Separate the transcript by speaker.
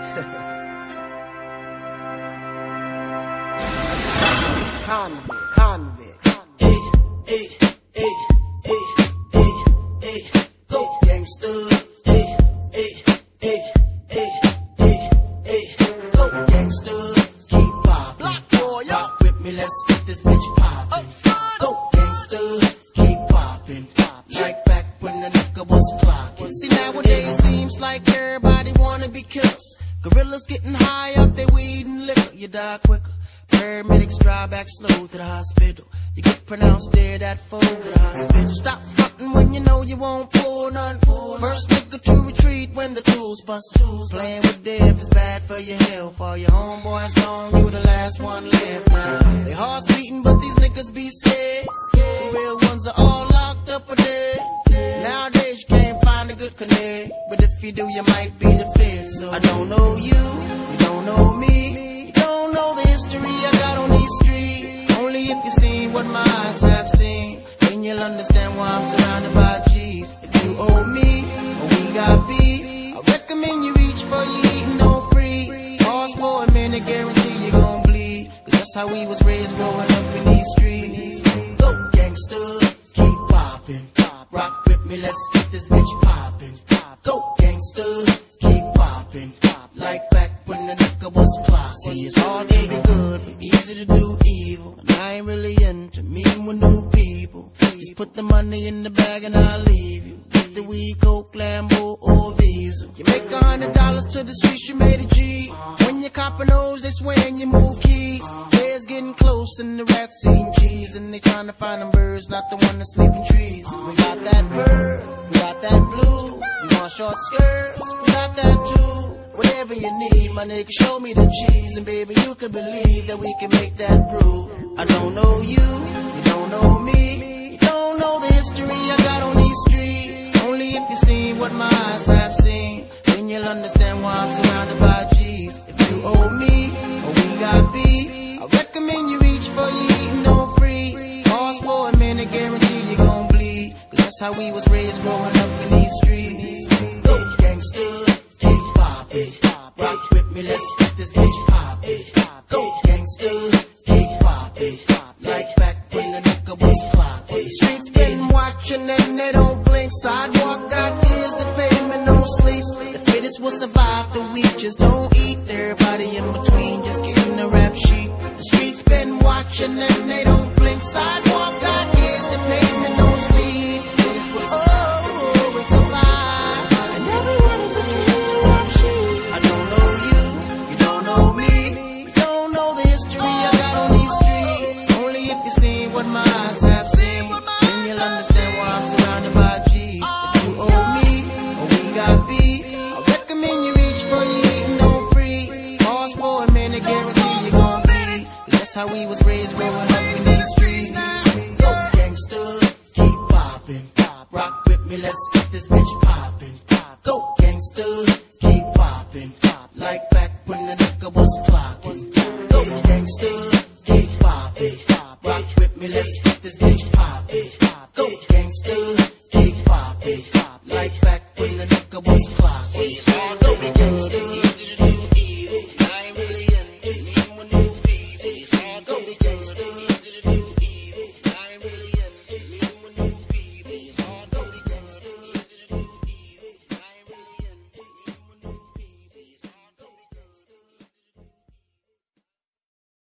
Speaker 1: Convict. Hey, hey, hey, hey, hey, hey, go gangsters. Hey, hey, hey, hey, hey, hey, go gangsters. Keep poppin', block boy, rock with me, let's get this bitch poppin'. Go gangsters, keep poppin', like back when the nigga was clockin'. See nowadays seems like everybody wanna be killers. Gorillas getting high off their weed and liquor, you die quicker. Paramedics drive back slow to the hospital. You get pronounced dead at 4 to the hospital. Stop frontin' when you know you won't pull none. First nigga to retreat when the tools bust. Playing with death is bad for your health. All your homeboys gone, you the last one left now. Their hearts beating, but these niggas be scared. The real ones are all locked up or dead. Nowadays you can't find a good connect, but if you do, you might be the fifth. So I don't know you, you don't know me, you don't know the history I got on these streets. Only if you seen what my eyes have seen, then you'll understand why I'm surrounded by G's. If you owe me, or we got beef, I recommend you reach for your heat and don't freeze. Pause for a minute, guarantee you gon' bleed, cause that's how we was raised growing up in these streets. Go gangsters, keep poppin', rock with me, let's get this bitch poppin'. Go gangsters, keep poppin', like back when the nigga was clockin'. See, it's hard to be good, easy to do evil, and I ain't really into meeting with new people. Just put the money in the bag and I'll leave you. Get the weed, coke, Lambo, or Visa. You make $100 to the streets, you made a G. When you coppin' those, they swearin' you move keys. Bears getting close and the rats eating cheese, and they trying to find them birds, not the one that sleep in trees. We got that bird, we got that blue. You want short skirts, we got that too. Whatever you need, my nigga, show me the cheese, and baby, you can believe that we can make that brew. I don't know you, you don't know me, you don't know the history I got on these streets. Only if you seen what my eyes have seen, then you'll understand why I'm surrounded by G's. If you owe me, or we got beef, I recommend you reach for your heat and don't freeze. Pause for a minute, guarantee you gon' bleed, cause that's how we was raised growing up in these streets. Go gangsters, keep poppin', rock with me, let's get this bitch poppin'. Go gangsters, keep poppin', like back when the nigga was clockin'. Streets been watching and they don't blink. Sidewalk got ears, the pavement don't sleep. The fittest will survive the weak, just don't eat. Everybody in between just getting the rap sheet. The streets been watching and they don't blink. Sidewalk got ears, the pavement don't sleep. The fittest will survive, and everyone in between the rap sheet. I don't know you, you don't know me, you don't know the history I got on these streets. Only if you seen what my eyes have seen, then you'll understand why I'm surrounded by G's. If you owe me, or we got beef, I recommend you reach for your heat and don't freeze. Pause for a minute, guarantee you gon' bleed, cause that's how we was raised growing up in these streets. Go gangsters, keep poppin', rock with me, let's get this bitch poppin'. Go gangsters, keep poppin', like back when the nigga was clockin'.